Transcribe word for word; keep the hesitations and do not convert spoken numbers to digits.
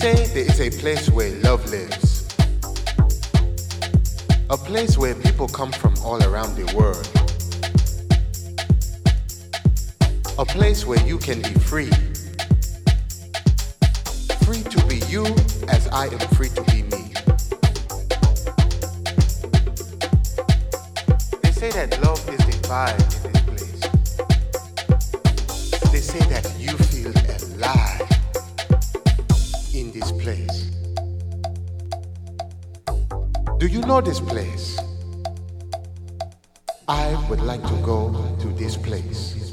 say there is a place where love lives. A place where people come from all around the world. A place where you can be free. Free to be you as I am free to be me. They say that love is the vibe in this place. They say that you feel alive in this place. Do you know this place? I would like to go to this place.